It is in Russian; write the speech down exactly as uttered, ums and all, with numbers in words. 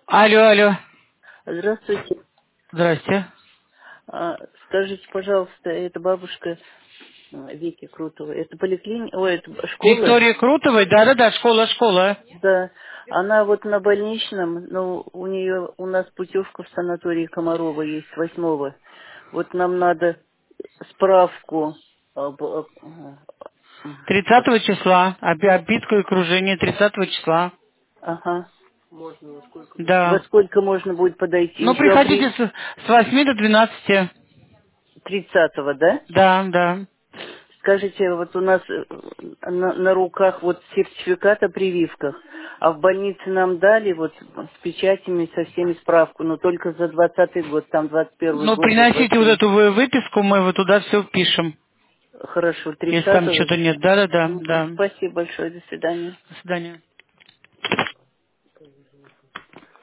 Алло, алло. Здравствуйте. Здрасте. А, скажите, пожалуйста, это бабушка а, Вики Крутова. Это поликлиника, ой, это школа? Виктория Крутовой? Да-да-да, школа, школа. Да. Она вот на больничном, но у нее, у нас путевка в санатории Комарова есть с восьмого. Вот нам надо справку об, об- об- Тридцатого числа. Оби- Обидку и кружение тридцатого числа. ага. Во Да. сколько можно будет подойти? Ну, Еще приходите апрель с, с восьми до двенадцати. тридцатого, да? Да, да. Скажите, вот у нас э, на, на руках вот сертификат о прививках, а в больнице нам дали вот с печатями, со всеми справку, но только за двадцатый год, там двадцать первый Ну, год, за приносите вот двадцать эту вы- выписку, мы вот туда все впишем. Хорошо, Если там тридцатого. что-то нет. Да-да-да, Мгм. да. Спасибо большое, до свидания. До свидания.